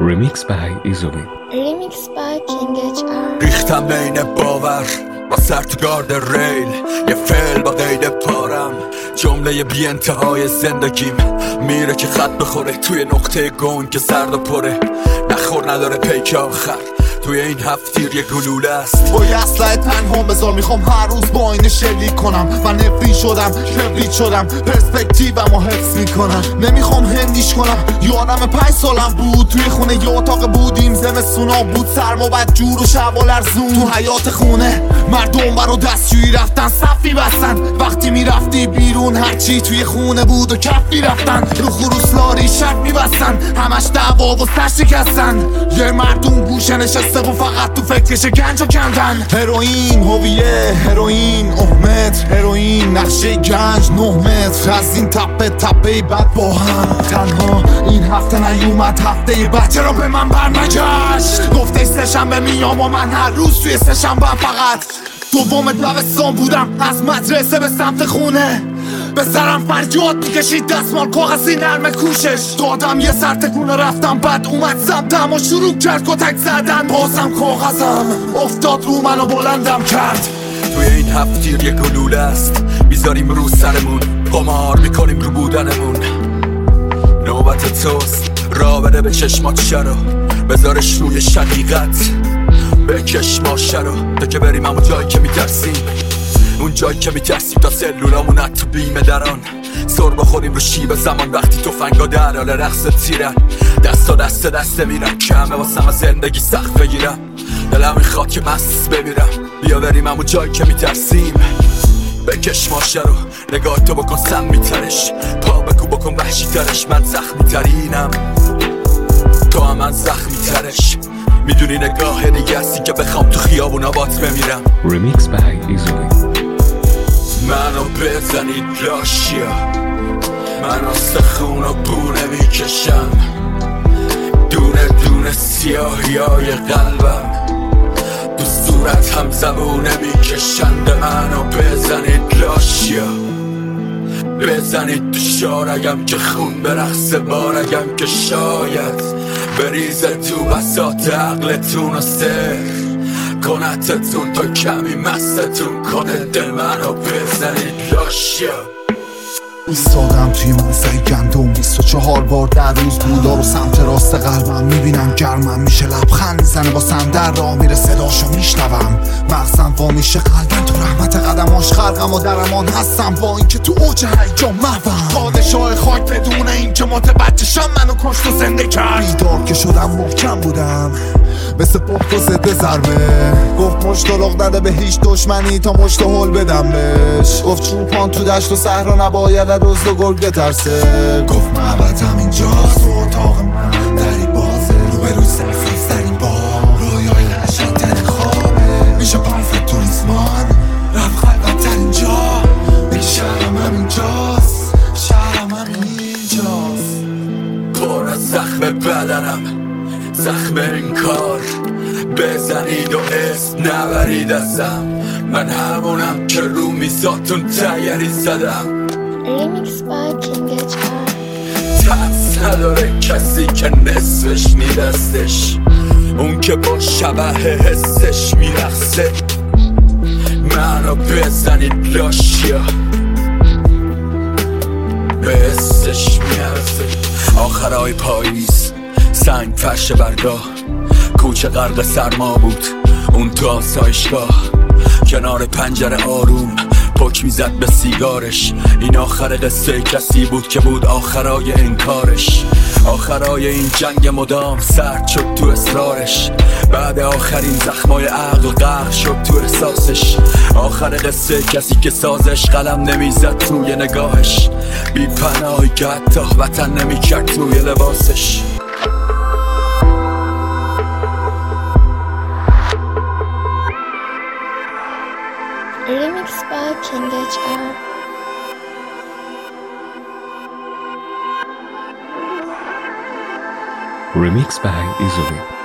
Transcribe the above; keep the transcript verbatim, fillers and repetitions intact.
Remix by Izumi. Remix by King اچ آر. ریختم بین باور با سر تو گارد ریل، یه فعل با قید پارم، جمله بی انتهای زندگیم میره که خط بخوره توی نقطه گنگ که زرد و پره، نخور نداره پیک آخر توی این هفتیر یه گلوله است. با یه اسلحه تنها بذار، میخوام هر روز با اینه شلیک کنم. من نفری شدم، کبریت شدم، پرسپکتیومو حفظ میکنم. نمیخوام هندیش کنم. یادم پنج سالم بود، توی خونه یه اتاق بودیم، زمستونا بود سرما بد جور و شب و لرزون. تو حیات خونه مردم برا دستشویی رفتن، صفی بستن. وقتی میرفتی بیرون هرچی توی خونه بود و کف میرفتن، رو خروسلاری شب میبستن، همش دعوا و سر شکستن. یه مردم گوشه نشسته و فقط تو فکرش گنج و کندن. هروئین هویه، هروئین احمد، هروئین نقشه گنج نه متر. از این تپه تپه بد با هم تنها این هفته نیومد، هفته بعد چرا به من برنگشت؟ گفته سه‌شنبه میام و من هر روز توی سه‌شنبه فقط دوم دبستان بودم، از مدرسه به سمت خونه به سرم فریاد میکشید، دستمال کاغذی نرم کوشش دادم، یه سر تکونه رفتم، بعد اومد سمتم و شروع کرد کتک زدن. بازم کاغذم افتاد رو منو بلندم کرد. توی این هفتیر یه گلوله است، میذاریم رو سرمون، قمار میکنیم رو بودنمون. نوبت توست، را بده به چشمات شرو، بذارش روی شقیقت، بکش ماشه رو تا که بریم همون جایی که میترسیم، اون جایی که میترسیم تا سلولامون تو بیمه دران. سر بخوریم رو شیب زمان وقتی تفنگا در حال رقص تیرن، دستا دست دسته میرم، کمه واسم از زندگی سخت بگیرم، دلم میخواد که مست بمیرم. بیا بریم همون جایی که میترسیم، بکش ماشه رو، نگاه تو بکن سم میترش، پا بکو بکن وحشی ترش. من زخمی ترینم، تو هم من زخمی ترش. میدونی نگاه دیگه هستی که بخوام تو خیابون آبات بمیرم. Remix by Izumi. منو بزنید لاشیا، من استخون و بونه میکشم، دونه دونه سیاهی های قلبم تو صورت هم زبونه میکشند. منو بزنید لاشیا، بزنید تو شارگم که خون برقص بارگم، که شاید بریزه تو بساط عقلتون و سر کنتتون تا کمی مستتون کنه. دل منو بزنید لاشیا. ایستادم توی مزرعه گندم، بیست و چهار بار در روز بودا رو سمت راست قلبم میبینم، گرمم میشه، لبخند میزنه واسم، در راه میره صداشو میشنوم، مغزم وا میشه، قلبم تو رحمت قدماش خلقم و در امان هستم، با اینکه تو اوج هیجان محوم. پادشاه خاک بدون اینکه متوجه شم منو کشت و زنده کرد. بیدار که شدم محکم بودم مثل پخت و ضد ضربه، گفت مشت و لغ نده به هیچ دشمنی تا مشت و هل بدم بهش، گفت چوپان تو دشت و صحرا نباید روز و گرگ بترسه، گفت معبدم اینجاست و اتاق من دری بازه، رو به روی سرفیز در این بار رویای نشانترین خوابه، میشه پرفکت تو ریزمان رفت خلقم تر اینجا، بگی شهرم هم اینجاست، شهرم هم اینجاست. پر از زخم بدنم، زخم این کار، بزنید و اسم نبرید ازم، من همونم که رو میزاتون تیری زدم. Remix by King اچ آر. ترس نداره کسی که نصفش میرستش، اون که با شبه حسش میرخصه. منو بزنید لاشیا، به حسش میرسه. آخرای پاییز سنگ فرش برگاه، کوچه غرق سرما بود اون تو آسایشگاه، کنار پنجره آروم پک میزد به سیگارش. این آخر قصه کسی بود که بود آخرای انکارش، آخرای این جنگ مدام سرد شد تو اصرارش، بعد آخرین زخمای عقل غرق شد تو احساسش. آخر قصه کسی که سازش قلم نمیزد توی نگاهش، بی پناهی که حتی وطن نمیکرد توی لباسش. Remix by King اچ آر. Remix by Izumi.